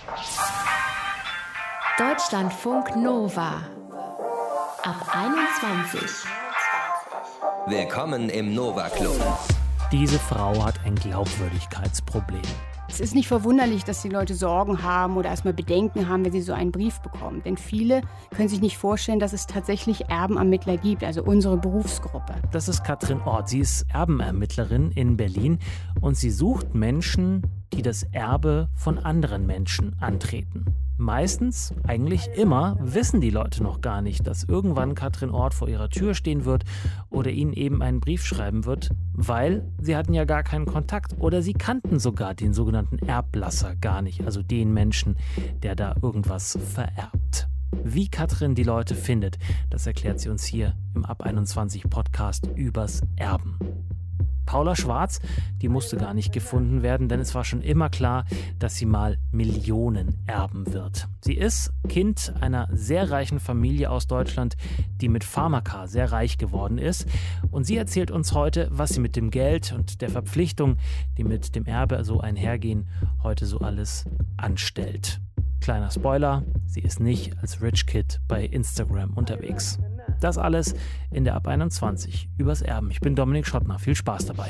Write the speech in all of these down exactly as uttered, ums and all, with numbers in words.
Deutschlandfunk Nova ab einundzwanzig. Willkommen im Nova Club. Diese Frau hat ein Glaubwürdigkeitsproblem. Es ist nicht verwunderlich, dass die Leute Sorgen haben oder erstmal Bedenken haben, wenn sie so einen Brief bekommen. Denn viele können sich nicht vorstellen, dass es tatsächlich Erbenermittler gibt, also unsere Berufsgruppe. Das ist Katrin Ort. Sie ist Erbenermittlerin in Berlin und sie sucht Menschen, die das Erbe von anderen Menschen antreten. Meistens, eigentlich immer, wissen die Leute noch gar nicht, dass irgendwann Katrin Ort vor ihrer Tür stehen wird oder ihnen eben einen Brief schreiben wird, weil sie hatten ja gar keinen Kontakt oder sie kannten sogar den sogenannten Erblasser gar nicht, also den Menschen, der da irgendwas vererbt. Wie Katrin die Leute findet, das erklärt sie uns hier im Ab einundzwanzig Podcast übers Erben. Paula Schwarz, die musste gar nicht gefunden werden, denn es war schon immer klar, dass sie mal Millionen erben wird. Sie ist Kind einer sehr reichen Familie aus Deutschland, die mit Pharmaka sehr reich geworden ist. Und sie erzählt uns heute, was sie mit dem Geld und der Verpflichtung, die mit dem Erbe so einhergehen, heute so alles anstellt. Kleiner Spoiler, sie ist nicht als Rich Kid bei Instagram unterwegs. Das alles in der Ab einundzwanzig übers Erben. Ich bin Dominik Schottner. Viel Spaß dabei.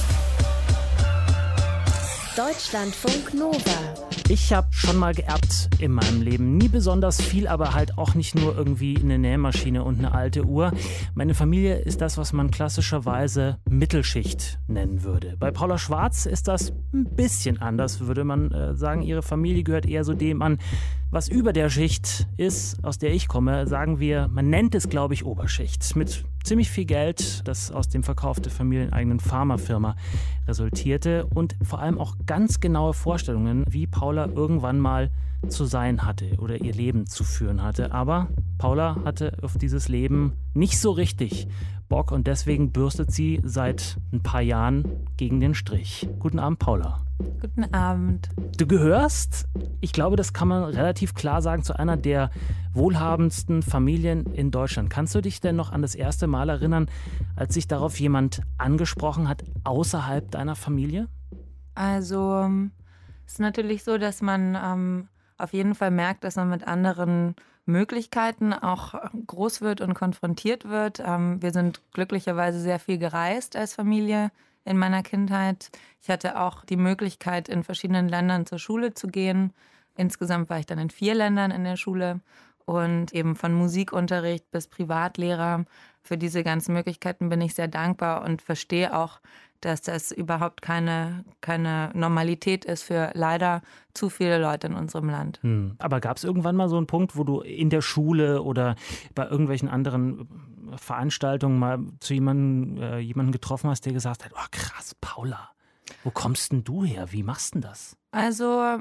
Deutschlandfunk Nova. Ich habe schon mal geerbt in meinem Leben. Nie besonders viel, aber halt auch nicht nur irgendwie eine Nähmaschine und eine alte Uhr. Meine Familie ist das, was man klassischerweise Mittelschicht nennen würde. Bei Paula Schwarz ist das ein bisschen anders, würde man äh, sagen. Ihre Familie gehört eher so dem an, was über der Schicht ist, aus der ich komme. Sagen wir, man nennt es, glaube ich, Oberschicht. Mit ziemlich viel Geld, das aus dem Verkauf der familieneigenen Pharmafirma resultierte und vor allem auch ganz genaue Vorstellungen, wie Paula irgendwann mal zu sein hatte oder ihr Leben zu führen hatte. Aber Paula hatte auf dieses Leben nicht so richtig Bock und deswegen bürstet sie seit ein paar Jahren gegen den Strich. Guten Abend, Paula. Guten Abend. Du gehörst, ich glaube, das kann man relativ klar sagen, zu einer der wohlhabendsten Familien in Deutschland. Kannst du dich denn noch an das erste Mal erinnern, als sich darauf jemand angesprochen hat, außerhalb deiner Familie? Also, es ist natürlich so, dass man ähm, auf jeden Fall merkt, dass man mit anderen Möglichkeiten auch groß wird und konfrontiert wird. Ähm, wir sind glücklicherweise sehr viel gereist als Familie in meiner Kindheit. Ich hatte auch die Möglichkeit, in verschiedenen Ländern zur Schule zu gehen. Insgesamt war ich dann in vier Ländern in der Schule und eben von Musikunterricht bis Privatlehrer. Für diese ganzen Möglichkeiten bin ich sehr dankbar und verstehe auch, dass das überhaupt keine, keine Normalität ist für leider zu viele Leute in unserem Land. Hm. Aber gab es irgendwann mal so einen Punkt, wo du in der Schule oder bei irgendwelchen anderen Veranstaltungen mal zu jemandem äh, jemanden getroffen hast, der gesagt hat, oh krass, Paula, wo kommst denn du her? Wie machst denn das? Also,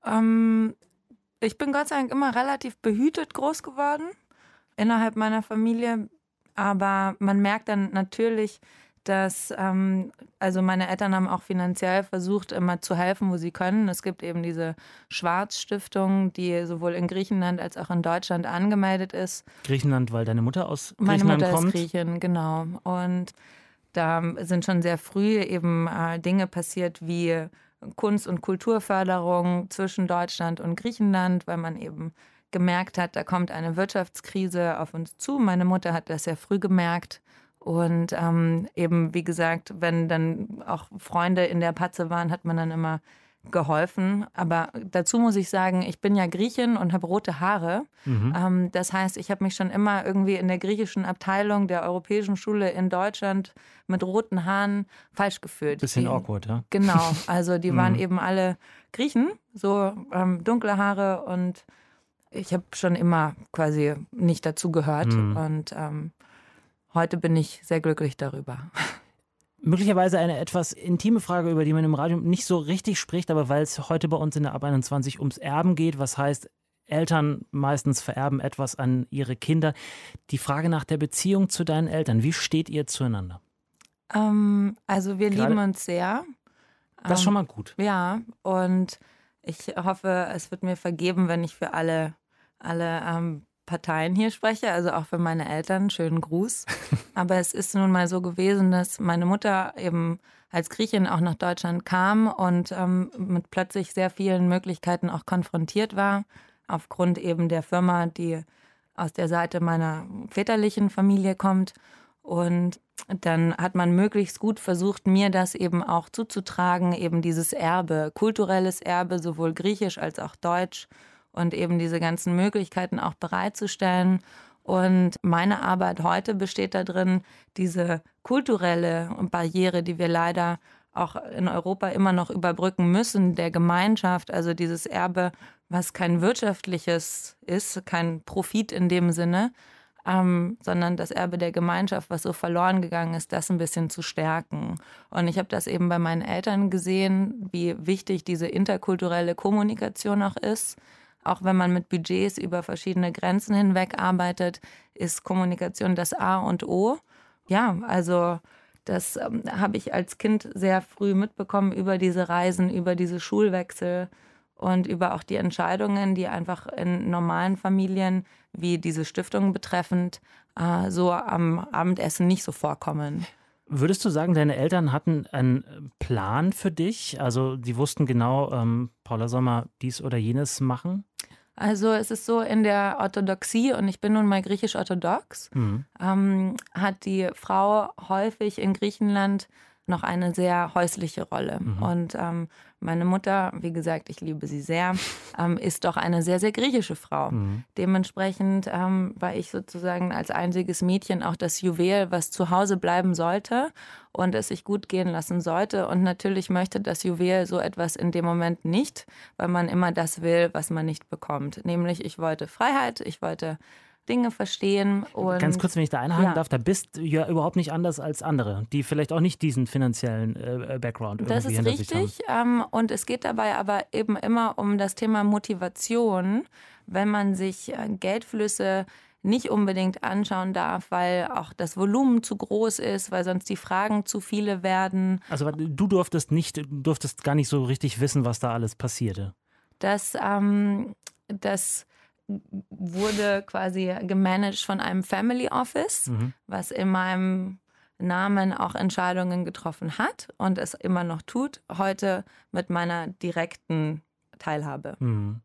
ähm, ich bin Gott sei Dank immer relativ behütet groß geworden innerhalb meiner Familie, aber man merkt dann natürlich, dass, ähm, also meine Eltern haben auch finanziell versucht, immer zu helfen, wo sie können. Es gibt eben diese Schwarz-Stiftung, die sowohl in Griechenland als auch in Deutschland angemeldet ist. Griechenland, weil deine Mutter aus Griechenland kommt? Meine Mutter kommt. ist Griechin, genau. Und da sind schon sehr früh eben äh, Dinge passiert wie Kunst- und Kulturförderung zwischen Deutschland und Griechenland, weil man eben gemerkt hat, da kommt eine Wirtschaftskrise auf uns zu. Meine Mutter hat das sehr früh gemerkt. Und ähm, eben, wie gesagt, wenn dann auch Freunde in der Patze waren, hat man dann immer geholfen. Aber dazu muss ich sagen, ich bin ja Griechin und habe rote Haare. Mhm. Ähm, das heißt, ich habe mich schon immer irgendwie in der griechischen Abteilung der Europäischen Schule in Deutschland mit roten Haaren falsch gefühlt. Bisschen die, awkward, ja? Genau, also die waren mhm. eben alle Griechen, so ähm, dunkle Haare und ich habe schon immer quasi nicht dazu gehört mhm. und ähm, heute bin ich sehr glücklich darüber. Möglicherweise eine etwas intime Frage, über die man im Radio nicht so richtig spricht, aber weil es heute bei uns in der Ab einundzwanzig ums Erben geht, was heißt, Eltern meistens vererben etwas an ihre Kinder. Die Frage nach der Beziehung zu deinen Eltern, wie steht ihr zueinander? Ähm, also wir Gerade, lieben uns sehr. Das ist schon mal gut. Ähm, ja, und ich hoffe, es wird mir vergeben, wenn ich für alle, alle ähm, Parteien hier spreche, also auch für meine Eltern, schönen Gruß. Aber es ist nun mal so gewesen, dass meine Mutter eben als Griechin auch nach Deutschland kam und ähm, mit plötzlich sehr vielen Möglichkeiten auch konfrontiert war, aufgrund eben der Firma, die aus der Seite meiner väterlichen Familie kommt. Und dann hat man möglichst gut versucht, mir das eben auch zuzutragen, eben dieses Erbe, kulturelles Erbe, sowohl griechisch als auch deutsch und eben diese ganzen Möglichkeiten auch bereitzustellen. Und meine Arbeit heute besteht darin, diese kulturelle Barriere, die wir leider auch in Europa immer noch überbrücken müssen, der Gemeinschaft, also dieses Erbe, was kein wirtschaftliches ist, kein Profit in dem Sinne, ähm, sondern das Erbe der Gemeinschaft, was so verloren gegangen ist, das ein bisschen zu stärken. Und ich habe das eben bei meinen Eltern gesehen, wie wichtig diese interkulturelle Kommunikation auch ist. Auch wenn man mit Budgets über verschiedene Grenzen hinweg arbeitet, ist Kommunikation das A und O. Ja, also das ähm, habe ich als Kind sehr früh mitbekommen über diese Reisen, über diese Schulwechsel und über auch die Entscheidungen, die einfach in normalen Familien, wie diese Stiftung betreffend, äh, so am Abendessen nicht so vorkommen. Würdest du sagen, deine Eltern hatten einen Plan für dich? Also die wussten genau, ähm, Paula soll mal dies oder jenes machen? Also es ist so in der Orthodoxie, und ich bin nun mal griechisch-orthodox, mhm. ähm, hat die Frau häufig in Griechenland noch eine sehr häusliche Rolle. Mhm. Und ähm, meine Mutter, wie gesagt, ich liebe sie sehr, ähm, ist doch eine sehr, sehr griechische Frau. Mhm. Dementsprechend ähm, war ich sozusagen als einziges Mädchen auch das Juwel, was zu Hause bleiben sollte und es sich gut gehen lassen sollte. Und natürlich möchte das Juwel so etwas in dem Moment nicht, weil man immer das will, was man nicht bekommt. Nämlich, ich wollte Freiheit, ich wollte Dinge verstehen. Und ganz kurz, wenn ich da einhaken ja. darf, da bist du ja überhaupt nicht anders als andere, die vielleicht auch nicht diesen finanziellen äh, Background irgendwie das ist hinter sich haben. richtig. Ähm, und es geht dabei aber eben immer um das Thema Motivation, wenn man sich äh, Geldflüsse nicht unbedingt anschauen darf, weil auch das Volumen zu groß ist, weil sonst die Fragen zu viele werden. Also du durftest nicht, du durftest gar nicht so richtig wissen, was da alles passierte. Das, ähm, das wurde quasi gemanagt von einem Family Office, mhm. was in meinem Namen auch Entscheidungen getroffen hat und es immer noch tut, heute mit meiner direkten Teilhabe. Mhm.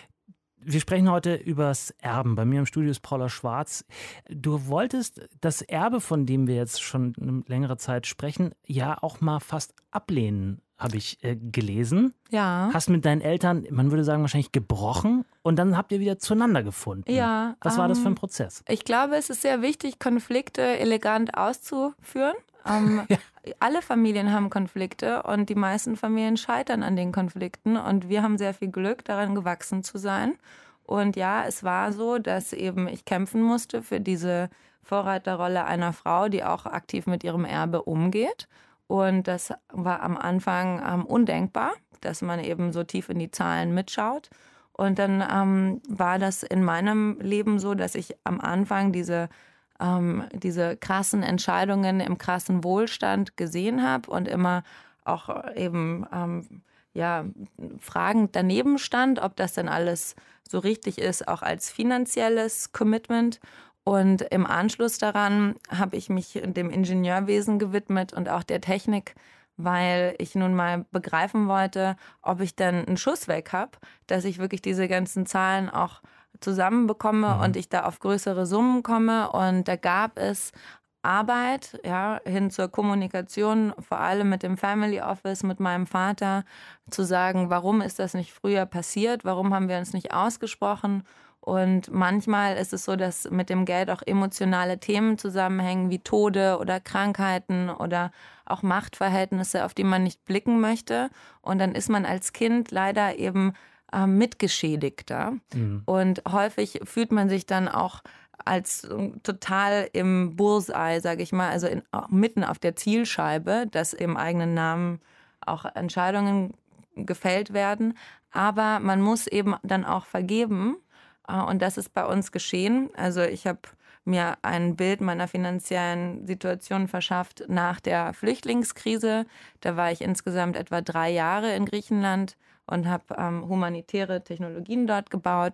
Wir sprechen heute übers Erben. Bei mir im Studio ist Paula Schwarz. Du wolltest das Erbe, von dem wir jetzt schon eine längere Zeit sprechen, ja auch mal fast ablehnen, habe ich äh, gelesen. Ja. Hast mit deinen Eltern, man würde sagen, wahrscheinlich gebrochen und dann habt ihr wieder zueinander gefunden. Ja. Was ähm, war das für ein Prozess? Ich glaube, es ist sehr wichtig, Konflikte elegant auszuführen. Ähm, ja. Alle Familien haben Konflikte und die meisten Familien scheitern an den Konflikten und wir haben sehr viel Glück, daran gewachsen zu sein. Und ja, es war so, dass eben ich kämpfen musste für diese Vorreiterrolle einer Frau, die auch aktiv mit ihrem Erbe umgeht. Und das war am Anfang ähm, undenkbar, dass man eben so tief in die Zahlen mitschaut. Und dann ähm, war das in meinem Leben so, dass ich am Anfang diese ähm, diese krassen Entscheidungen im krassen Wohlstand gesehen habe und immer auch eben ähm, ja, fragend daneben stand, ob das denn alles so richtig ist, auch als finanzielles Commitment. Und im Anschluss daran habe ich mich dem Ingenieurwesen gewidmet und auch der Technik, weil ich nun mal begreifen wollte, ob ich dann einen Schuss weg habe, dass ich wirklich diese ganzen Zahlen auch zusammenbekomme mhm. und ich da auf größere Summen komme. Und da gab es Arbeit, ja, hin zur Kommunikation, vor allem mit dem Family Office, mit meinem Vater, zu sagen, warum ist das nicht früher passiert, warum haben wir uns nicht ausgesprochen. Und manchmal ist es so, dass mit dem Geld auch emotionale Themen zusammenhängen, wie Tode oder Krankheiten oder auch Machtverhältnisse, auf die man nicht blicken möchte. Und dann ist man als Kind leider eben äh, Mitgeschädigter. Mhm. Und häufig fühlt man sich dann auch als total im Bullseye, sage ich mal, also in, auch mitten auf der Zielscheibe, dass im eigenen Namen auch Entscheidungen gefällt werden. Aber man muss eben dann auch vergeben. Und das ist bei uns geschehen. Also ich habe mir ein Bild meiner finanziellen Situation verschafft nach der Flüchtlingskrise. Da war ich insgesamt etwa drei Jahre in Griechenland und habe ähm, humanitäre Technologien dort gebaut.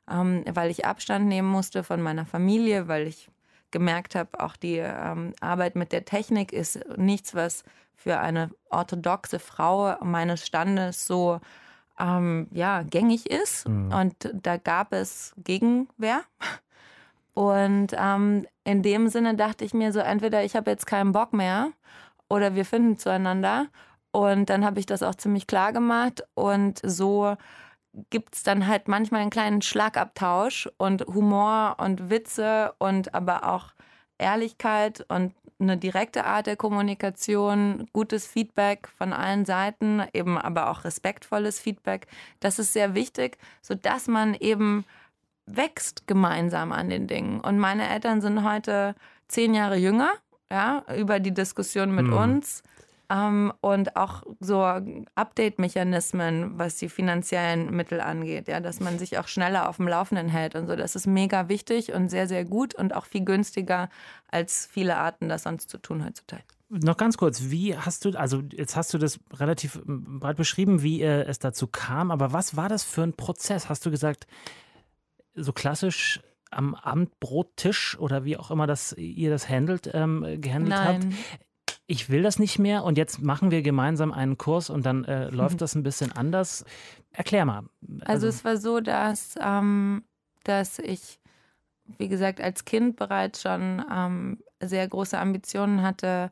ähm, weil ich Abstand nehmen musste von meiner Familie, weil ich gemerkt habe, auch die ähm, Arbeit mit der Technik ist nichts, was für eine orthodoxe Frau meines Standes so ähm, ja, gängig ist. Mhm. Und da gab es Gegenwehr. Und ähm, in dem Sinne dachte ich mir so, entweder ich habe jetzt keinen Bock mehr oder wir finden zueinander. Und dann habe ich das auch ziemlich klar gemacht. Und so gibt es dann halt manchmal einen kleinen Schlagabtausch und Humor und Witze und aber auch Ehrlichkeit und eine direkte Art der Kommunikation, gutes Feedback von allen Seiten, eben aber auch respektvolles Feedback. Das ist sehr wichtig, sodass man eben wächst gemeinsam an den Dingen. Und meine Eltern sind heute zehn Jahre jünger, ja, über die Diskussion mit mhm. uns. Um, und auch so Update-Mechanismen, was die finanziellen Mittel angeht, ja, dass man sich auch schneller auf dem Laufenden hält und so. Das ist mega wichtig und sehr, sehr gut und auch viel günstiger als viele Arten, das sonst zu tun heutzutage. Noch ganz kurz, wie hast du, also jetzt hast du das relativ breit beschrieben, wie äh, es dazu kam, aber was war das für ein Prozess? Hast du gesagt, so klassisch am Abendbrottisch oder wie auch immer das, ihr das handelt, ähm, gehandelt Nein. habt? Ich will das nicht mehr und jetzt machen wir gemeinsam einen Kurs und dann äh, läuft das ein bisschen anders. Erklär mal. Also, also es war so, dass, ähm, dass ich, wie gesagt, als Kind bereits schon ähm, sehr große Ambitionen hatte,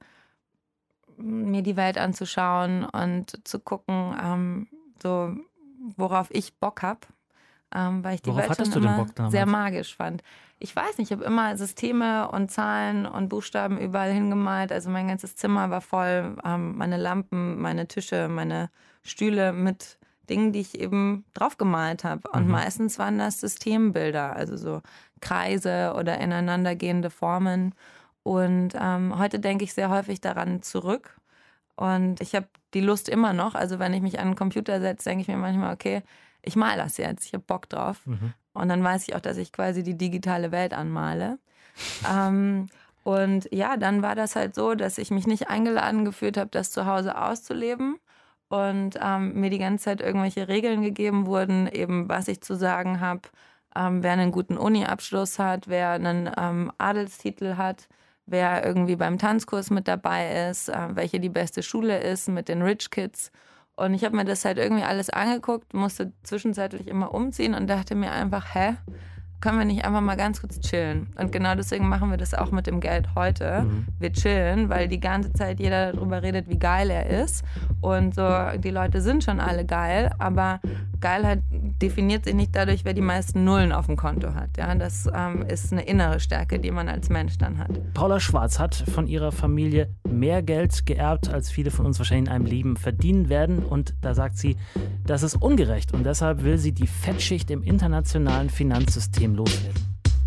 mir die Welt anzuschauen und zu gucken, ähm, so, worauf ich Bock habe. Ähm, weil ich die Worauf Welt schon immer sehr magisch fand. Ich weiß nicht, ich habe immer Systeme und Zahlen und Buchstaben überall hingemalt. Also mein ganzes Zimmer war voll, ähm, meine Lampen, meine Tische, meine Stühle mit Dingen, die ich eben drauf gemalt habe. Und mhm. meistens waren das Systembilder, also so Kreise oder ineinandergehende Formen. Und ähm, heute denke ich sehr häufig daran zurück. Und ich habe die Lust immer noch. Also wenn ich mich an den Computer setze, denke ich mir manchmal, okay, ich male das jetzt, ich habe Bock drauf. Mhm. Und dann weiß ich auch, dass ich quasi die digitale Welt anmale. ähm, und ja, dann war das halt so, dass ich mich nicht eingeladen gefühlt habe, das zu Hause auszuleben. Und ähm, mir die ganze Zeit irgendwelche Regeln gegeben wurden, eben was ich zu sagen habe, ähm, wer einen guten Uni-Abschluss hat, wer einen ähm, Adelstitel hat, wer irgendwie beim Tanzkurs mit dabei ist, äh, welche die beste Schule ist mit den Rich Kids. Und ich habe mir das halt irgendwie alles angeguckt, musste zwischenzeitlich immer umziehen und dachte mir einfach, hä, können wir nicht einfach mal ganz kurz chillen? Und genau deswegen machen wir das auch mit dem Geld heute. Mhm. Wir chillen, weil die ganze Zeit jeder darüber redet, wie geil er ist. Und so, die Leute sind schon alle geil, aber Geilheit definiert sich nicht dadurch, wer die meisten Nullen auf dem Konto hat. Ja, das ähm, ist eine innere Stärke, die man als Mensch dann hat. Paula Schwarz hat von ihrer Familie mehr Geld geerbt, als viele von uns wahrscheinlich in einem Leben verdienen werden. Und da sagt sie, das ist ungerecht. Und deshalb will sie die Fettschicht im internationalen Finanzsystem loswerden.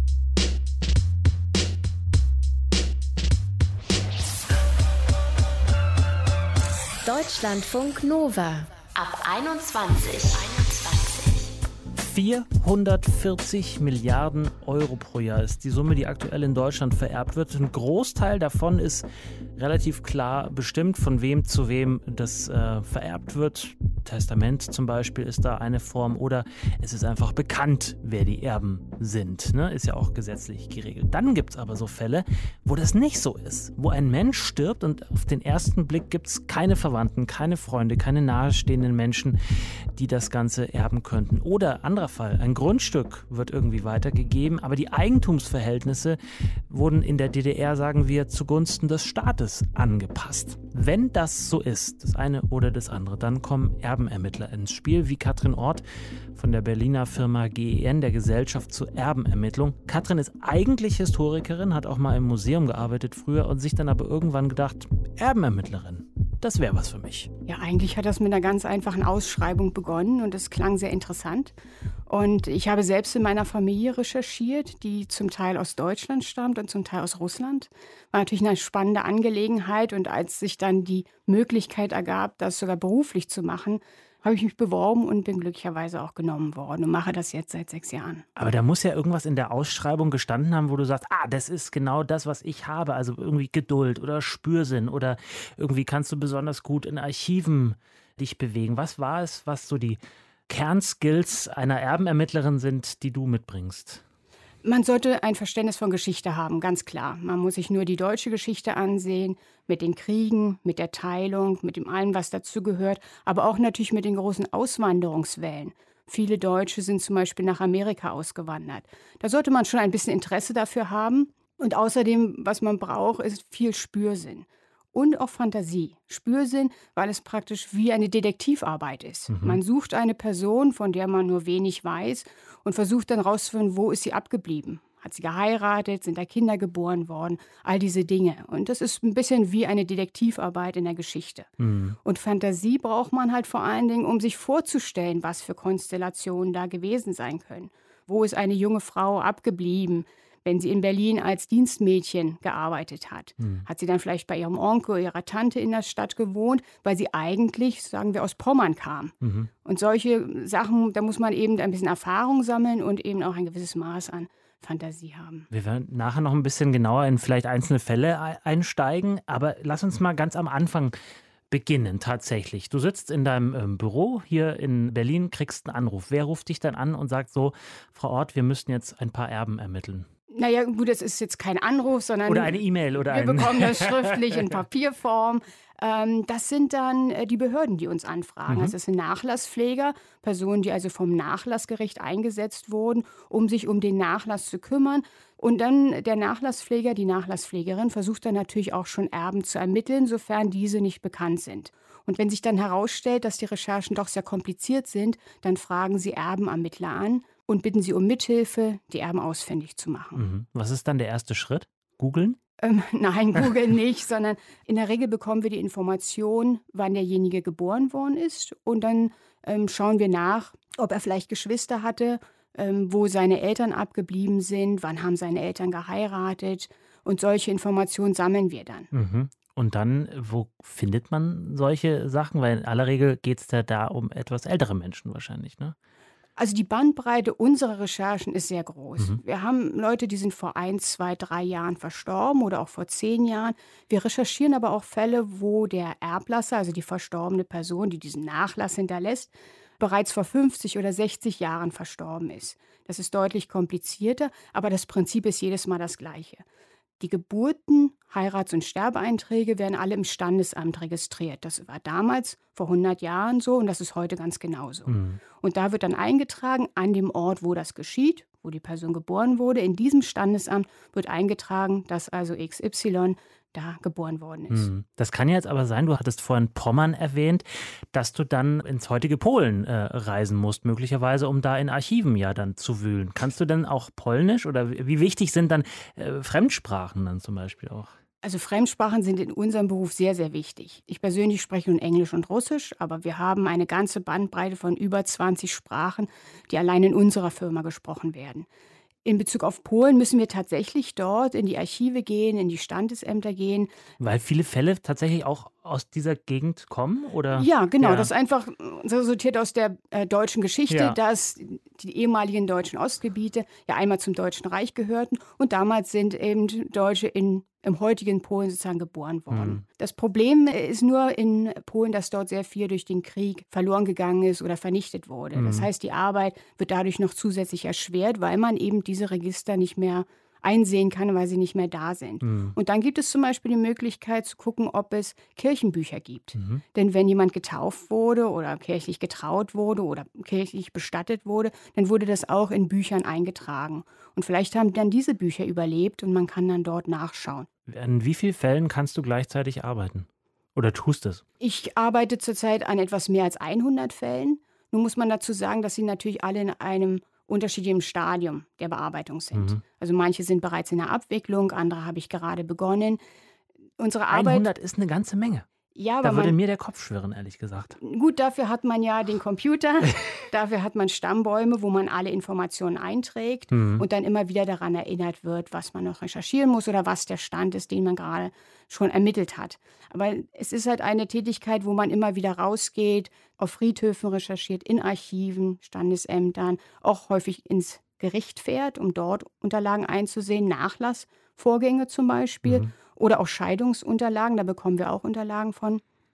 Deutschlandfunk Nova ab einundzwanzig. vierhundertvierzig Milliarden Euro pro Jahr ist die Summe, die aktuell in Deutschland vererbt wird. Ein Großteil davon ist relativ klar bestimmt, von wem zu wem das äh, vererbt wird. Testament zum Beispiel ist da eine Form oder es ist einfach bekannt, wer die Erben sind. Ne? Ist ja auch gesetzlich geregelt. Dann gibt es aber so Fälle, wo das nicht so ist. Wo ein Mensch stirbt und auf den ersten Blick gibt es keine Verwandten, keine Freunde, keine nahestehenden Menschen, die das Ganze erben könnten. Oder anderer Fall, ein Grundstück wird irgendwie weitergegeben, aber die Eigentumsverhältnisse wurden in der D D R, sagen wir, zugunsten des Staates angepasst. Wenn das so ist, das eine oder das andere, dann kommen Erbenermittler ins Spiel, wie Katrin Ort von der Berliner Firma G E N, der Gesellschaft zur Erbenermittlung. Katrin ist eigentlich Historikerin, hat auch mal im Museum gearbeitet früher und sich dann aber irgendwann gedacht, Erbenermittlerin, das wäre was für mich. Ja, eigentlich hat das mit einer ganz einfachen Ausschreibung begonnen und es klang sehr interessant. Und ich habe selbst in meiner Familie recherchiert, die zum Teil aus Deutschland stammt und zum Teil aus Russland. War natürlich eine spannende Angelegenheit und als sich dann die Möglichkeit ergab, das sogar beruflich zu machen, habe ich mich beworben und bin glücklicherweise auch genommen worden und mache das jetzt seit sechs Jahren. Aber da muss ja irgendwas in der Ausschreibung gestanden haben, wo du sagst, ah, das ist genau das, was ich habe. Also irgendwie Geduld oder Spürsinn oder irgendwie kannst du besonders gut in Archiven dich bewegen. Was war es, was so die Kernskills einer Erbenermittlerin sind, die du mitbringst? Man sollte ein Verständnis von Geschichte haben, ganz klar. Man muss sich nur die deutsche Geschichte ansehen, mit den Kriegen, mit der Teilung, mit dem allem, was dazugehört, aber auch natürlich mit den großen Auswanderungswellen. Viele Deutsche sind zum Beispiel nach Amerika ausgewandert. Da sollte man schon ein bisschen Interesse dafür haben. Und außerdem, was man braucht, ist viel Spürsinn. Und auch Fantasie. Spürsinn, weil es praktisch wie eine Detektivarbeit ist. Mhm. Man sucht eine Person, von der man nur wenig weiß und versucht dann rauszufinden, wo ist sie abgeblieben. Hat sie geheiratet, sind da Kinder geboren worden, all diese Dinge. Und das ist ein bisschen wie eine Detektivarbeit in der Geschichte. Mhm. Und Fantasie braucht man halt vor allen Dingen, um sich vorzustellen, was für Konstellationen da gewesen sein können. Wo ist eine junge Frau abgeblieben? Wenn sie in Berlin als Dienstmädchen gearbeitet hat, hm. hat sie dann vielleicht bei ihrem Onkel oder ihrer Tante in der Stadt gewohnt, weil sie eigentlich, sagen wir, aus Pommern kam. Mhm. Und solche Sachen, da muss man eben ein bisschen Erfahrung sammeln und eben auch ein gewisses Maß an Fantasie haben. Wir werden nachher noch ein bisschen genauer in vielleicht einzelne Fälle einsteigen, aber lass uns mal ganz am Anfang beginnen tatsächlich. Du sitzt in deinem ähm, Büro hier in Berlin, kriegst einen Anruf. Wer ruft dich dann an und sagt so, Frau Ort, wir müssten jetzt ein paar Erben ermitteln? Naja, gut, das ist jetzt kein Anruf, sondern oder eine E-Mail oder wir ein bekommen das schriftlich in Papierform. Ähm, das sind dann äh, die Behörden, die uns anfragen. Mhm. Das sind Nachlasspfleger, Personen, die also vom Nachlassgericht eingesetzt wurden, um sich um den Nachlass zu kümmern. Und dann der Nachlasspfleger, die Nachlasspflegerin versucht dann natürlich auch schon Erben zu ermitteln, sofern diese nicht bekannt sind. Und wenn sich dann herausstellt, dass die Recherchen doch sehr kompliziert sind, dann fragen sie Erbenermittler an und bitten sie um Mithilfe, die Erben ausfindig zu machen. Mhm. Was ist dann der erste Schritt? Googeln? Ähm, nein, Google nicht, sondern in der Regel bekommen wir die Information, wann derjenige geboren worden ist. Und dann ähm, schauen wir nach, ob er vielleicht Geschwister hatte, ähm, wo seine Eltern abgeblieben sind, wann haben seine Eltern geheiratet. Und solche Informationen sammeln wir dann. Mhm. Und dann, wo findet man solche Sachen? Weil in aller Regel geht es ja da um etwas ältere Menschen wahrscheinlich, ne? Also die Bandbreite unserer Recherchen ist sehr groß. Mhm. Wir haben Leute, die sind vor ein, zwei, drei Jahren verstorben oder auch vor zehn Jahren. Wir recherchieren aber auch Fälle, wo der Erblasser, also die verstorbene Person, die diesen Nachlass hinterlässt, bereits vor fünfzig oder sechzig Jahren verstorben ist. Das ist deutlich komplizierter, aber das Prinzip ist jedes Mal das gleiche. Die Geburten, Heirats- und Sterbeeinträge werden alle im Standesamt registriert. Das war damals vor hundert Jahren so und das ist heute ganz genauso. Mhm. Und da wird dann eingetragen, an dem Ort, wo das geschieht, wo die Person geboren wurde. In diesem Standesamt wird eingetragen, dass also X Y da geboren worden ist. Das kann jetzt aber sein, du hattest vorhin Pommern erwähnt, dass du dann ins heutige Polen äh, reisen musst, möglicherweise, um da in Archiven ja dann zu wühlen. Kannst du denn auch Polnisch oder wie wichtig sind dann äh, Fremdsprachen dann zum Beispiel auch? Also Fremdsprachen sind in unserem Beruf sehr, sehr wichtig. Ich persönlich spreche nun Englisch und Russisch, aber wir haben eine ganze Bandbreite von über zwanzig Sprachen, die allein in unserer Firma gesprochen werden. In Bezug auf Polen müssen wir tatsächlich dort in die Archive gehen, in die Standesämter gehen. Weil viele Fälle tatsächlich auch aus dieser Gegend kommen, oder? Ja, genau. Ja. Das ist einfach resultiert aus der äh, deutschen Geschichte, Ja. dass die ehemaligen deutschen Ostgebiete ja einmal zum Deutschen Reich gehörten und damals sind eben Deutsche in, im heutigen Polen sozusagen geboren worden. Mhm. Das Problem ist nur in Polen, dass dort sehr viel durch den Krieg verloren gegangen ist oder vernichtet wurde. Mhm. Das heißt, die Arbeit wird dadurch noch zusätzlich erschwert, weil man eben diese Register nicht mehr einsehen kann, weil sie nicht mehr da sind. Mhm. Und dann gibt es zum Beispiel die Möglichkeit zu gucken, ob es Kirchenbücher gibt. Mhm. Denn wenn jemand getauft wurde oder kirchlich getraut wurde oder kirchlich bestattet wurde, dann wurde das auch in Büchern eingetragen. Und vielleicht haben dann diese Bücher überlebt und man kann dann dort nachschauen. An wie vielen Fällen kannst du gleichzeitig arbeiten? Oder tust es? Ich arbeite zurzeit an etwas mehr als hundert Fällen. Nun muss man dazu sagen, dass sie natürlich alle in einem unterschiedlichem Stadium der Bearbeitung sind. Mhm. Also manche sind bereits in der Abwicklung, andere habe ich gerade begonnen. Unsere Arbeit, hundert ist eine ganze Menge. ja, aber Da würde man, mir der Kopf schwirren, ehrlich gesagt. gut, dafür hat man ja den Computer, dafür hat man Stammbäume, wo man alle Informationen einträgt Mhm. und dann immer wieder daran erinnert wird, was man noch recherchieren muss oder was der Stand ist, den man gerade schon ermittelt hat. Aber es ist halt eine Tätigkeit, wo man immer wieder rausgeht, auf Friedhöfen recherchiert, in Archiven, Standesämtern, auch häufig ins Gericht fährt, um dort Unterlagen einzusehen, Nachlassvorgänge zum Beispiel Mhm. oder auch Scheidungsunterlagen, da bekommen wir auch Unterlagen von.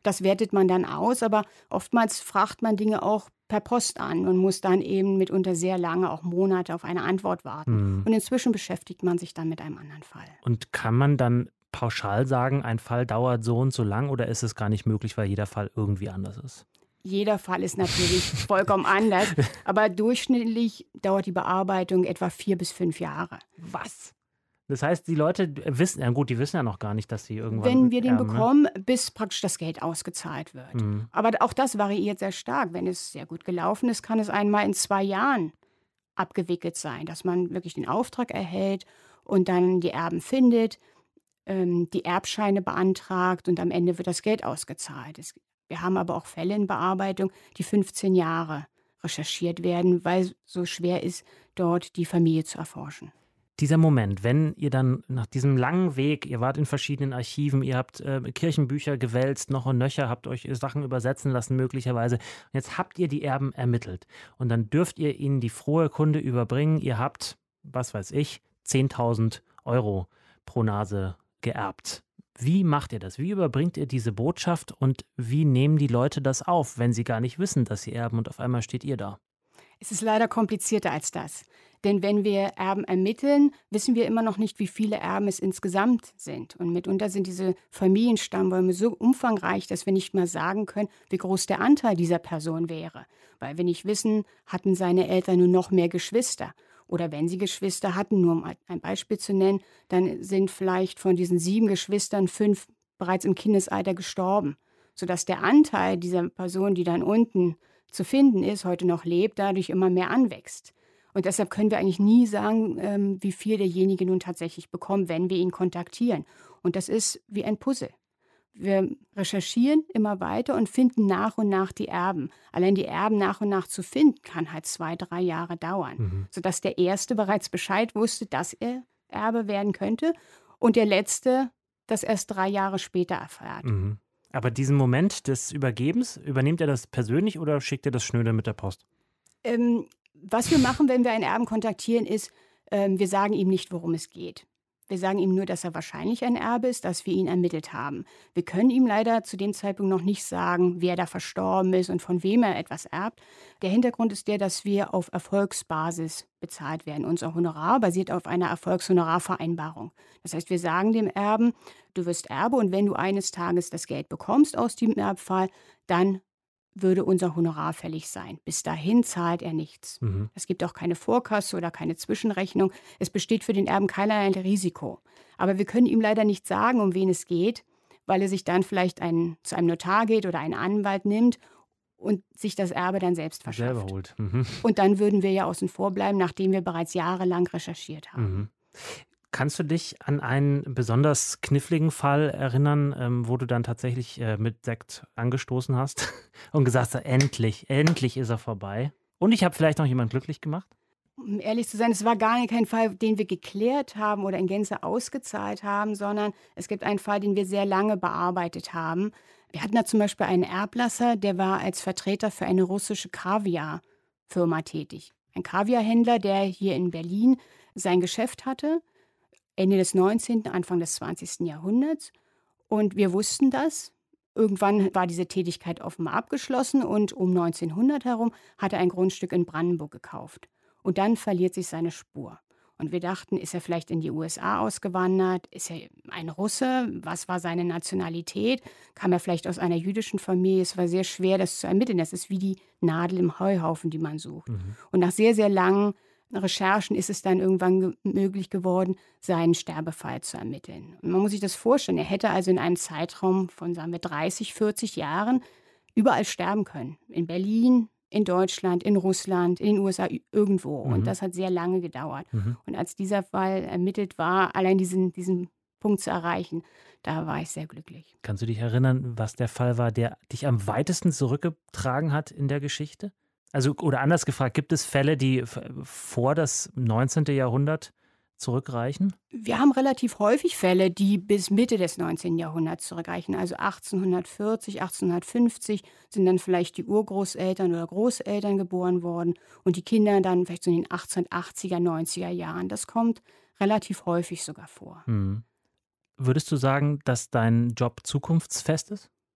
Das wertet man dann aus, aber oftmals fragt man Dinge auch per Post an und muss dann eben mitunter sehr lange, auch Monate, auf eine Antwort warten. Hm. Und inzwischen beschäftigt man sich dann mit einem anderen Fall. Und kann man dann pauschal sagen, ein Fall dauert so und so lang, oder ist es gar nicht möglich, weil jeder Fall irgendwie anders ist? Jeder Fall ist natürlich vollkommen anders, aber durchschnittlich dauert die Bearbeitung etwa vier bis fünf Jahre. Was? Das heißt, die Leute wissen, ja gut, die wissen ja noch gar nicht, dass sie irgendwann Wenn wir den erben, ne? bekommen, bis praktisch das Geld ausgezahlt wird. Mhm. Aber auch das variiert sehr stark. Wenn es sehr gut gelaufen ist, kann es einmal in zwei Jahren abgewickelt sein, dass man wirklich den Auftrag erhält und dann die Erben findet, ähm, die Erbscheine beantragt und am Ende wird das Geld ausgezahlt. Es, wir haben aber auch Fälle in Bearbeitung, die fünfzehn Jahre recherchiert werden, weil es so schwer ist, dort die Familie zu erforschen. Dieser Moment, wenn ihr dann nach diesem langen Weg, ihr wart in verschiedenen Archiven, ihr habt äh, Kirchenbücher gewälzt, noch und nöcher, habt euch Sachen übersetzen lassen möglicherweise. Und jetzt habt ihr die Erben ermittelt. Und dann dürft ihr ihnen die frohe Kunde überbringen, ihr habt, was weiß ich, zehntausend Euro pro Nase geerbt. Wie macht ihr das? Wie überbringt ihr diese Botschaft und wie nehmen die Leute das auf, wenn sie gar nicht wissen, dass sie erben und auf einmal steht ihr da? Es ist leider komplizierter als das. Denn wenn wir Erben ermitteln, wissen wir immer noch nicht, wie viele Erben es insgesamt sind. Und mitunter sind diese Familienstammbäume so umfangreich, dass wir nicht mal sagen können, wie groß der Anteil dieser Person wäre. Weil wir nicht wissen, hatten seine Eltern nur noch mehr Geschwister. Oder wenn sie Geschwister hatten, nur um ein Beispiel zu nennen, dann sind vielleicht von diesen sieben Geschwistern fünf bereits im Kindesalter gestorben. Sodass der Anteil dieser Person, die dann unten zu finden ist, heute noch lebt, dadurch immer mehr anwächst. Und deshalb können wir eigentlich nie sagen, ähm, wie viel derjenige nun tatsächlich bekommt, wenn wir ihn kontaktieren. Und das ist wie ein Puzzle. Wir recherchieren immer weiter und finden nach und nach die Erben. Allein die Erben nach und nach zu finden, kann halt zwei, drei Jahre dauern. Mhm. Sodass der Erste bereits Bescheid wusste, dass er Erbe werden könnte und der Letzte das erst drei Jahre später erfährt. Mhm. Aber diesen Moment des Übergebens, übernehmt ihr das persönlich oder schickt ihr das schnöde mit der Post? Ähm, was wir machen, wenn wir einen Erben kontaktieren, ist, ähm, wir sagen ihm nicht, worum es geht. Wir sagen ihm nur, dass er wahrscheinlich ein Erbe ist, dass wir ihn ermittelt haben. Wir können ihm leider zu dem Zeitpunkt noch nicht sagen, wer da verstorben ist und von wem er etwas erbt. Der Hintergrund ist der, dass wir auf Erfolgsbasis bezahlt werden. Unser Honorar basiert auf einer Erfolgshonorarvereinbarung. Das heißt, wir sagen dem Erben, du wirst Erbe und wenn du eines Tages das Geld bekommst aus dem Erbfall, dann würde unser Honorar fällig sein. Bis dahin zahlt er nichts. Mhm. Es gibt auch keine Vorkasse oder keine Zwischenrechnung. Es besteht für den Erben keinerlei Risiko. Aber wir können ihm leider nicht sagen, um wen es geht, weil er sich dann vielleicht ein, zu einem Notar geht oder einen Anwalt nimmt und sich das Erbe dann selbst verschafft. Selber holt. Mhm. Und dann würden wir ja außen vor bleiben, nachdem wir bereits jahrelang recherchiert haben. Mhm. Kannst du dich an einen besonders kniffligen Fall erinnern, ähm, wo du dann tatsächlich äh, mit Sekt angestoßen hast und gesagt hast, endlich, endlich ist er vorbei? Und ich habe vielleicht noch jemanden glücklich gemacht? Um ehrlich zu sein, es war gar kein Fall, den wir geklärt haben oder in Gänze ausgezahlt haben, sondern es gibt einen Fall, den wir sehr lange bearbeitet haben. Wir hatten da zum Beispiel einen Erblasser, der war als Vertreter für eine russische Kaviar-Firma tätig. Ein Kaviarhändler, der hier in Berlin sein Geschäft hatte. Ende des neunzehnten, Anfang des zwanzigsten Jahrhunderts. Und wir wussten das. Irgendwann war diese Tätigkeit offenbar abgeschlossen und um neunzehnhundert herum hat er ein Grundstück in Brandenburg gekauft. Und dann verliert sich seine Spur. Und wir dachten, ist er vielleicht in die U S A ausgewandert? Ist er ein Russe? Was war seine Nationalität? Kam er vielleicht aus einer jüdischen Familie? Es war sehr schwer, das zu ermitteln. Das ist wie die Nadel im Heuhaufen, die man sucht. Mhm. Und nach sehr, sehr langen Recherchen ist es dann irgendwann ge- möglich geworden, seinen Sterbefall zu ermitteln. Und man muss sich das vorstellen, er hätte also in einem Zeitraum von, sagen wir, dreißig, vierzig Jahren überall sterben können. In Berlin, in Deutschland, in Russland, in den U S A, irgendwo. Mhm. Und das hat sehr lange gedauert. Mhm. Und als dieser Fall ermittelt war, allein diesen, diesen Punkt zu erreichen, da war ich sehr glücklich. Kannst du dich erinnern, was der Fall war, der dich am weitesten zurückgetragen hat in der Geschichte? Also, oder anders gefragt, gibt es Fälle, die f- vor das neunzehnten Jahrhundert zurückreichen? Wir haben relativ häufig Fälle, die bis Mitte des neunzehnten Jahrhunderts zurückreichen. Also achtzehnhundertvierzig, achtzehnhundertfünfzig sind dann vielleicht die Urgroßeltern oder Großeltern geboren worden und die Kinder dann vielleicht so in den achtzehnhundertachtziger, neunziger Jahren. Das kommt relativ häufig sogar vor. Hm. Würdest du sagen, dass dein Job zukunftsfest ist?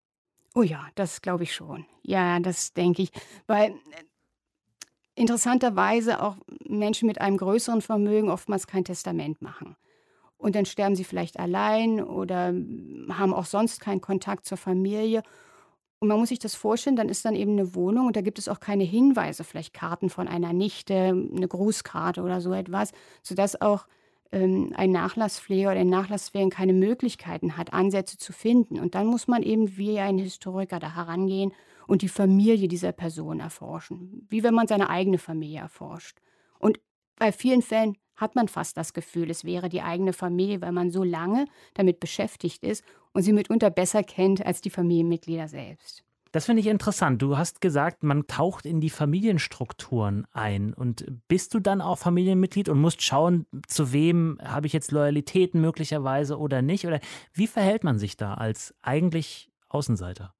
Oh ja, das glaube ich schon. Ja, das denke ich. Weil interessanterweise auch Menschen mit einem größeren Vermögen oftmals kein Testament machen. Und dann sterben sie vielleicht allein oder haben auch sonst keinen Kontakt zur Familie. Und man muss sich das vorstellen, dann ist dann eben eine Wohnung und da gibt es auch keine Hinweise, vielleicht Karten von einer Nichte, eine Grußkarte oder so etwas, sodass auch ähm, ein Nachlasspfleger oder ein Nachlasspfleger keine Möglichkeiten hat, Ansätze zu finden. Und dann muss man eben wie ein Historiker da herangehen und die Familie dieser Person erforschen, wie wenn man seine eigene Familie erforscht. Und bei vielen Fällen hat man fast das Gefühl, es wäre die eigene Familie, weil man so lange damit beschäftigt ist und sie mitunter besser kennt als die Familienmitglieder selbst. Das finde ich interessant. Du hast gesagt, man taucht in die Familienstrukturen ein. Und bist du dann auch Familienmitglied und musst schauen, zu wem habe ich jetzt Loyalitäten möglicherweise oder nicht? Oder wie verhält man sich da als eigentlich Außenseiter?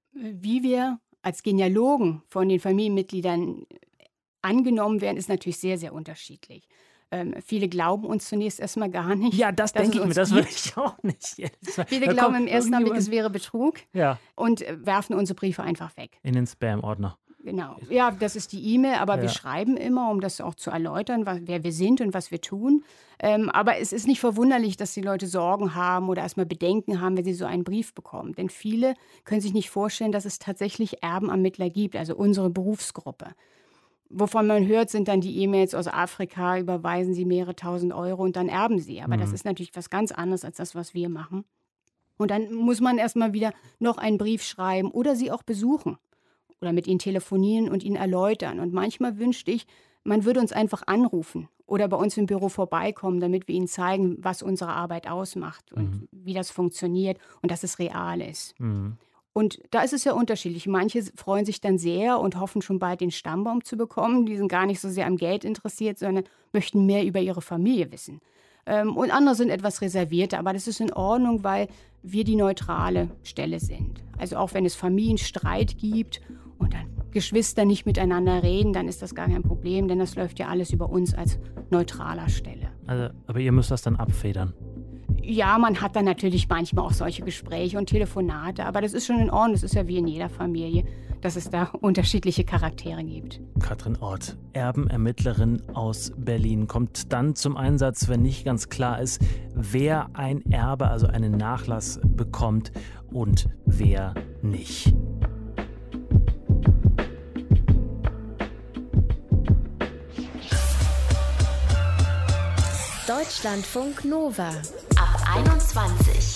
Wie wir als Genealogen von den Familienmitgliedern angenommen werden, ist natürlich sehr, sehr unterschiedlich. Ähm, viele glauben uns zunächst erstmal gar nicht. Ja, das denke ich mir, das würde ich auch nicht. Viele da glauben im ersten Augenblick, es wäre Betrug, ja, und werfen unsere Briefe einfach weg. In den Spam-Ordner. Genau. Ja, das ist die E-Mail, aber ja. wir schreiben immer, um das auch zu erläutern, was, wer wir sind und was wir tun. Ähm, aber es ist nicht verwunderlich, dass die Leute Sorgen haben oder erstmal Bedenken haben, wenn sie so einen Brief bekommen. Denn viele können sich nicht vorstellen, dass es tatsächlich Erbenermittler gibt, also unsere Berufsgruppe. Wovon man hört, sind dann die E-Mails aus Afrika, überweisen sie mehrere tausend Euro und dann erben sie. Aber mhm. das ist natürlich was ganz anderes als das, was wir machen. Und dann muss man erstmal wieder noch einen Brief schreiben oder sie auch besuchen oder mit ihnen telefonieren und ihnen erläutern. Und manchmal wünschte ich, man würde uns einfach anrufen oder bei uns im Büro vorbeikommen, damit wir ihnen zeigen, was unsere Arbeit ausmacht und mhm. wie das funktioniert und dass es real ist. Mhm. Und da ist es ja unterschiedlich. Manche freuen sich dann sehr und hoffen schon bald den Stammbaum zu bekommen. Die sind gar nicht so sehr am Geld interessiert, sondern möchten mehr über ihre Familie wissen. Ähm, und andere sind etwas reservierter, aber das ist in Ordnung, weil wir die neutrale Stelle sind. Also auch wenn es Familienstreit gibt und dann Geschwister nicht miteinander reden, dann ist das gar kein Problem, denn das läuft ja alles über uns als neutraler Stelle. Also, aber ihr müsst das dann abfedern? Ja, man hat dann natürlich manchmal auch solche Gespräche und Telefonate, aber das ist schon in Ordnung, das ist ja wie in jeder Familie, dass es da unterschiedliche Charaktere gibt. Katrin Orth, Erbenermittlerin aus Berlin, kommt dann zum Einsatz, wenn nicht ganz klar ist, wer ein Erbe, also einen Nachlass bekommt und wer nicht. Deutschlandfunk Nova ab einundzwanzig.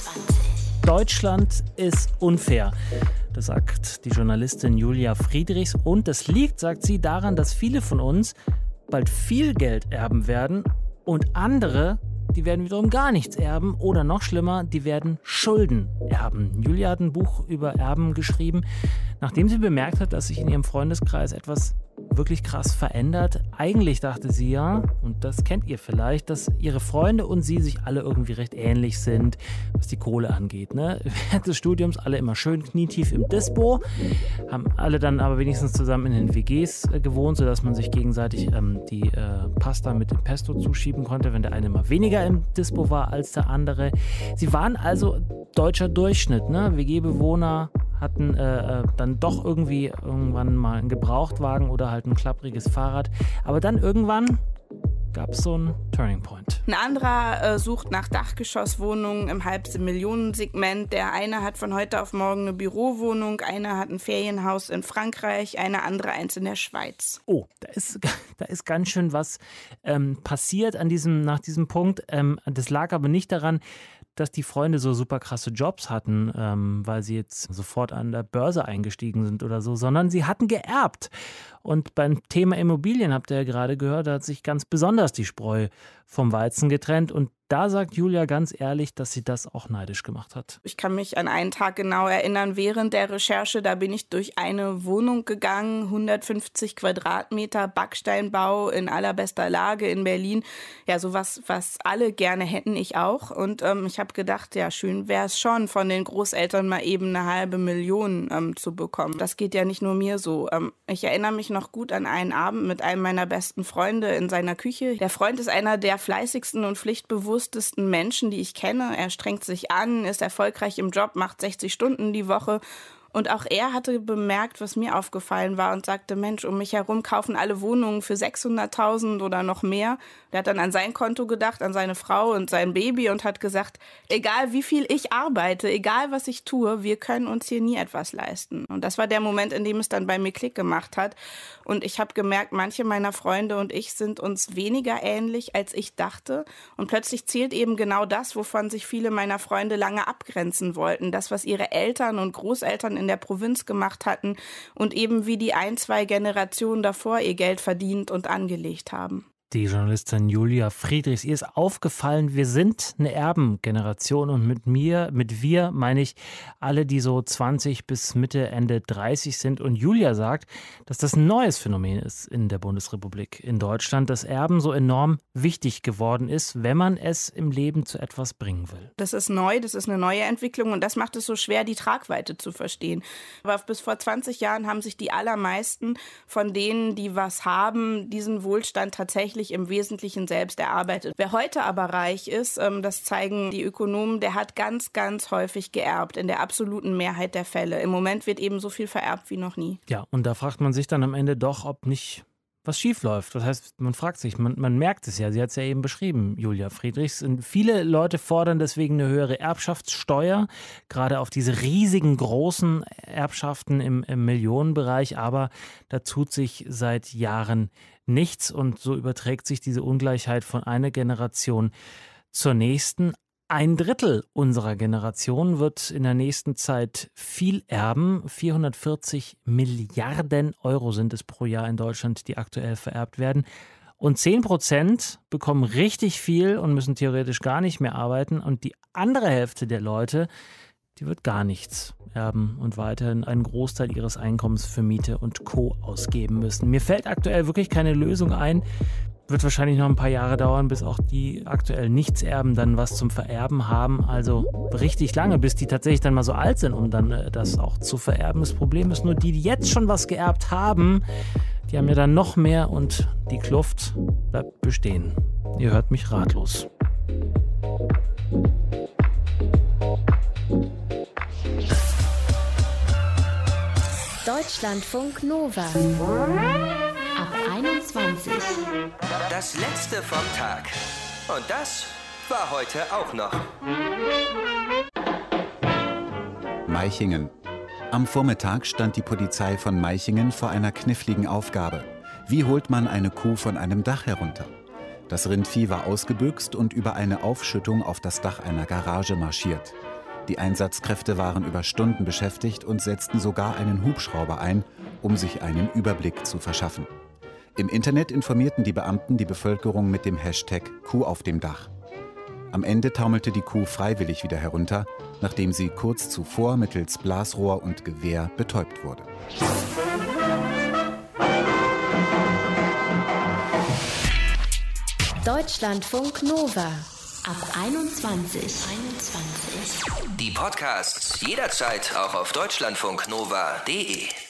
Deutschland ist unfair. Das sagt die Journalistin Julia Friedrichs. Und das liegt, sagt sie, daran, dass viele von uns bald viel Geld erben werden und andere, die werden wiederum gar nichts erben oder noch schlimmer, die werden Schulden erben. Julia hat ein Buch über Erben geschrieben, nachdem sie bemerkt hat, dass sich in ihrem Freundeskreis etwas wirklich krass verändert. Eigentlich dachte sie ja, und das kennt ihr vielleicht, dass ihre Freunde und sie sich alle irgendwie recht ähnlich sind, was die Kohle angeht. Ne? Während des Studiums alle immer schön knietief im Dispo, haben alle dann aber wenigstens zusammen in den W Gs äh, gewohnt, sodass man sich gegenseitig ähm, die äh, Pasta mit dem Pesto zuschieben konnte, wenn der eine mal weniger im Dispo war als der andere. Sie waren also deutscher Durchschnitt, ne? W G-Bewohner hatten äh, dann doch irgendwie irgendwann mal einen Gebrauchtwagen oder halt ein klappriges Fahrrad. Aber dann irgendwann gab es so einen Turning Point. Ein anderer äh, sucht nach Dachgeschosswohnungen im Halb-Millionen-Segment. Der eine hat von heute auf morgen eine Bürowohnung, einer hat ein Ferienhaus in Frankreich, eine andere eins in der Schweiz. Oh, da ist, da ist ganz schön was ähm, passiert an diesem, nach diesem Punkt. Ähm, das lag aber nicht daran, dass die Freunde so super krasse Jobs hatten, ähm, weil sie jetzt sofort an der Börse eingestiegen sind oder so, sondern sie hatten geerbt. Und beim Thema Immobilien, habt ihr ja gerade gehört, da hat sich ganz besonders die Spreu vom Weizen getrennt. Und da sagt Julia ganz ehrlich, dass sie das auch neidisch gemacht hat. Ich kann mich an einen Tag genau erinnern, während der Recherche, da bin ich durch eine Wohnung gegangen, hundertfünfzig Quadratmeter, Backsteinbau in allerbester Lage in Berlin. Ja, sowas, was alle gerne hätten, ich auch. Und ähm, ich habe gedacht, ja, schön wäre es schon, von den Großeltern mal eben eine halbe Million ähm, zu bekommen. Das geht ja nicht nur mir so. Ähm, ich erinnere mich noch gut an einen Abend mit einem meiner besten Freunde in seiner Küche. Der Freund ist einer der fleißigsten und pflichtbewussten selbstbewusstesten Menschen, die ich kenne. Er strengt sich an, ist erfolgreich im Job, macht sechzig Stunden die Woche. Und auch er hatte bemerkt, was mir aufgefallen war und sagte, Mensch, um mich herum kaufen alle Wohnungen für sechshunderttausend oder noch mehr. Der hat dann an sein Konto gedacht, an seine Frau und sein Baby und hat gesagt, egal wie viel ich arbeite, egal was ich tue, wir können uns hier nie etwas leisten. Und das war der Moment, in dem es dann bei mir Klick gemacht hat. Und ich habe gemerkt, manche meiner Freunde und ich sind uns weniger ähnlich, als ich dachte. Und plötzlich zählt eben genau das, wovon sich viele meiner Freunde lange abgrenzen wollten. Das, was ihre Eltern und Großeltern in der Provinz gemacht hatten und eben wie die ein, zwei Generationen davor ihr Geld verdient und angelegt haben. Die Journalistin Julia Friedrichs, ihr ist aufgefallen, wir sind eine Erbengeneration und mit mir, mit wir meine ich alle, die so zwanzig bis Mitte, Ende dreißig sind. Und Julia sagt, dass das ein neues Phänomen ist in der Bundesrepublik, in Deutschland, dass Erben so enorm wichtig geworden ist, wenn man es im Leben zu etwas bringen will. Das ist neu, das ist eine neue Entwicklung und das macht es so schwer, die Tragweite zu verstehen. Aber bis vor zwanzig Jahren haben sich die allermeisten von denen, die was haben, diesen Wohlstand tatsächlich im Wesentlichen selbst erarbeitet. Wer heute aber reich ist, das zeigen die Ökonomen, der hat ganz, ganz häufig geerbt, in der absoluten Mehrheit der Fälle. Im Moment wird eben so viel vererbt wie noch nie. Ja, und da fragt man sich dann am Ende doch, ob nicht was schief läuft. Das heißt, man fragt sich, man, man merkt es ja, sie hat es ja eben beschrieben, Julia Friedrichs. Und viele Leute fordern deswegen eine höhere Erbschaftssteuer, gerade auf diese riesigen, großen Erbschaften im, im Millionenbereich. Aber da tut sich seit Jahren nichts und so überträgt sich diese Ungleichheit von einer Generation zur nächsten. Ein Drittel unserer Generation wird in der nächsten Zeit viel erben. vierhundertvierzig Milliarden Euro sind es pro Jahr in Deutschland, die aktuell vererbt werden. Und zehn Prozent bekommen richtig viel und müssen theoretisch gar nicht mehr arbeiten. Und die andere Hälfte der Leute, die wird gar nichts erben und weiterhin einen Großteil ihres Einkommens für Miete und Co. ausgeben müssen. Mir fällt aktuell wirklich keine Lösung ein. Wird wahrscheinlich noch ein paar Jahre dauern, bis auch die aktuell nichts erben, dann was zum Vererben haben. Also richtig lange, bis die tatsächlich dann mal so alt sind, um dann äh, das auch zu vererben. Das Problem ist nur, die, die jetzt schon was geerbt haben, die haben ja dann noch mehr und die Kluft bleibt bestehen. Ihr hört mich ratlos. Deutschlandfunk Nova. Ab einundzwanzig. Das letzte vom Tag. Und das war heute auch noch. Meichingen. Am Vormittag stand die Polizei von Meichingen vor einer kniffligen Aufgabe. Wie holt man eine Kuh von einem Dach herunter? Das Rindvieh war ausgebüxt und über eine Aufschüttung auf das Dach einer Garage marschiert. Die Einsatzkräfte waren über Stunden beschäftigt und setzten sogar einen Hubschrauber ein, um sich einen Überblick zu verschaffen. Im Internet informierten die Beamten die Bevölkerung mit dem Hashtag Kuh auf dem Dach. Am Ende taumelte die Kuh freiwillig wieder herunter, nachdem sie kurz zuvor mittels Blasrohr und Gewehr betäubt wurde. Deutschlandfunk Nova. Ab einundzwanzig. einundzwanzig. Die Podcasts jederzeit auch auf deutschlandfunknova punkt de.